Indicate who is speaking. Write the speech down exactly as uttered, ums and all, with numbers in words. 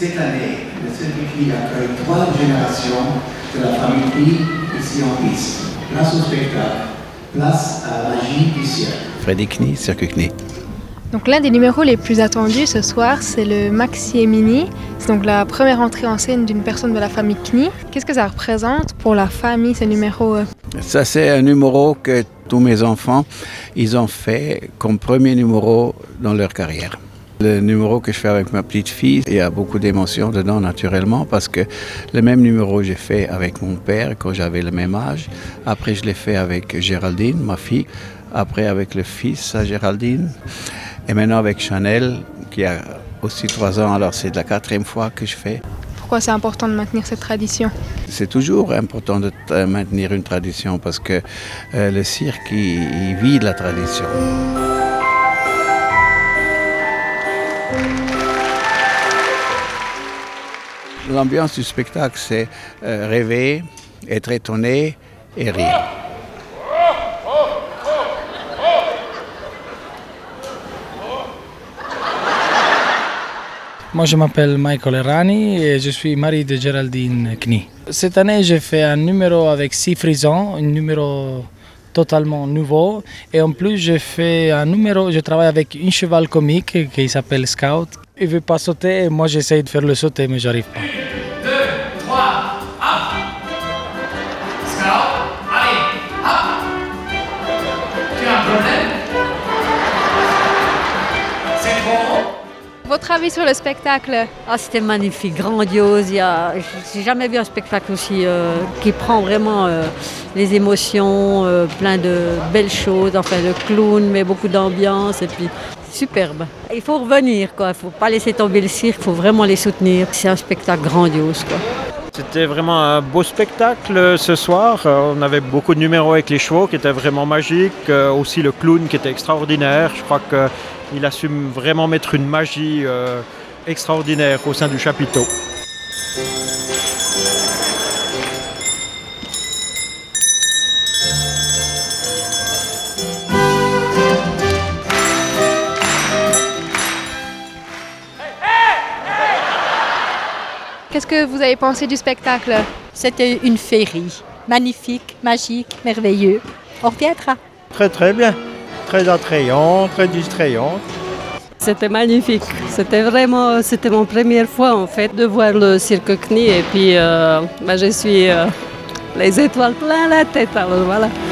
Speaker 1: Cette année, le Cirque Knie accueille trois générations de la famille Knie ici en piste. Grâce au spectacle, place à la magie du cirque.
Speaker 2: Freddy Knie, Cirque Knie.
Speaker 3: Donc l'un des numéros les plus attendus ce soir, c'est le Maxi et Mini. C'est donc la première entrée en scène d'une personne de la famille Knie. Qu'est-ce que ça représente pour la famille, ce numéro?
Speaker 2: Ça, c'est un numéro que tous mes enfants, ils ont fait comme premier numéro dans leur carrière. Le numéro que je fais avec ma petite fille, il y a beaucoup d'émotions dedans naturellement parce que le même numéro j'ai fait avec mon père quand j'avais le même âge. Après, je l'ai fait avec Géraldine, ma fille. Après, avec le fils à Géraldine. Et maintenant avec Chanel, qui a aussi trois ans, alors c'est la quatrième fois que je fais.
Speaker 3: Pourquoi c'est important de maintenir cette tradition?
Speaker 2: C'est toujours important de t- maintenir une tradition parce que euh, le cirque, il, il vit de la tradition. L'ambiance du spectacle, c'est euh, rêver, être étonné et rire.
Speaker 4: Moi, je m'appelle Michael Errani et je suis mari de Géraldine Knie. Cette année, j'ai fait un numéro avec six frisons, un numéro totalement nouveau. Et en plus, j'ai fait un numéro, je travaille avec un cheval comique qui s'appelle Scout. Il ne veut pas sauter et moi, j'essaye de faire le sauter, mais j'arrive pas.
Speaker 5: deux, trois, hop! Scout, allez, hop! Tu as un problème? C'est trop?
Speaker 3: Votre avis sur le spectacle?
Speaker 6: Ah, c'était magnifique, grandiose. Il y a, j'ai jamais vu un spectacle aussi euh, qui prend vraiment euh, les émotions, euh, plein de belles choses. Enfin, le clown met beaucoup d'ambiance et puis superbe. Il faut revenir, quoi. Il ne faut pas laisser tomber le cirque, il faut vraiment les soutenir. C'est un spectacle grandiose, quoi.
Speaker 7: C'était vraiment un beau spectacle ce soir. On avait beaucoup de numéros avec les chevaux qui étaient vraiment magiques. Aussi le clown qui était extraordinaire. Je crois qu'il a su vraiment mettre une magie euh, extraordinaire au sein du chapiteau.
Speaker 3: Qu'est-ce que vous avez pensé du spectacle?
Speaker 8: C'était une féerie, magnifique, magique, merveilleux. On reviendra.
Speaker 7: Très très bien, très attrayant, très distrayant.
Speaker 9: C'était magnifique, c'était vraiment, c'était mon première fois en fait de voir le Cirque Knie et puis euh, bah, je suis euh, les étoiles plein la tête, alors voilà.